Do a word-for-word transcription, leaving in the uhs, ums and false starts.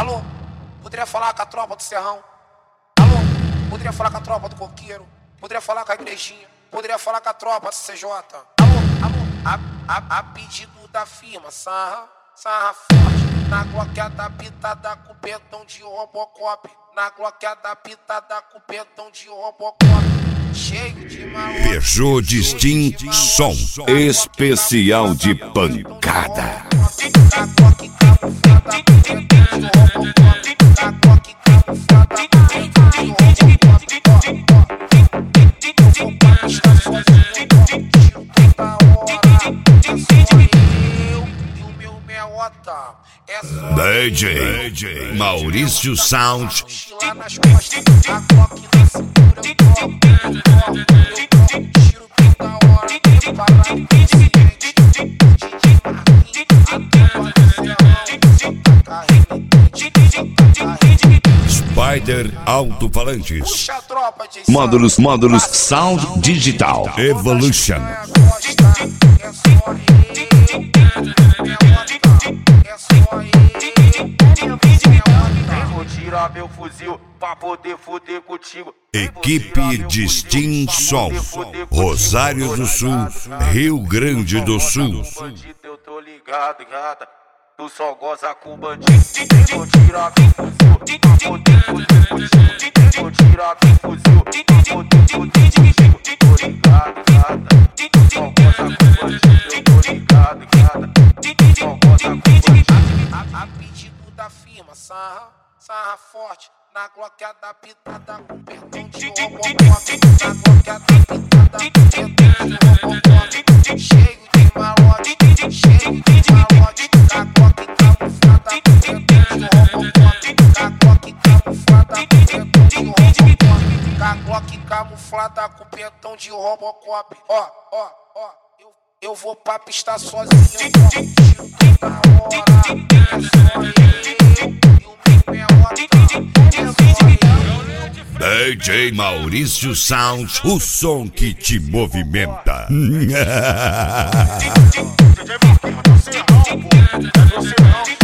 Alô, poderia falar com a tropa do Serrão? Alô, poderia falar com a tropa do Coqueiro? Poderia falar com a igrejinha? Poderia falar com a tropa do C J? Alô, alô, a, a, a pedido da firma, sarra, sarra forte. Na gloqueada pitada com petão de Robocop. Na gloqueada pitada com petão de Robocop. Cheio de maluco. Peugeot Distin Som especial de pancada. D J Maurício Sound. Spider Alto-Falantes. Módulos, módulos Sound Digital Evolution. Vou tirar meu fuzil pra poder foder contigo. Equipe Distin Som, Rosário do Sul, Rio Grande do Sul. Eu tô ligado, gata. Tu só goza com bandido. Vou tirar meu fuzil pra poder foder contigo. Vou tirar meu fuzil pra poder foder contigo. Tô ligado, gata. Tu só goza com bandido. Eu tô ligado, gata. Tu só goza com bandido. A pedido da firma, sarra, sarra forte. Na gloqueada pitada com petão de Robocop. Na gloqueada pitada com petão de Robocop. Cheio de malote, cheio de malote. Na glock camuflada com petão de Robocop. Na glock camuflada com petão de Robocop. Na glock camuflada com petão de Robocop. Ó, ó, ó, eu, eu vou pra pista sozinho. Da hora, é só eu e o meu é D J Maurício Sound, o som que te movimenta. D J Marquinhos, você não, pô. É você não.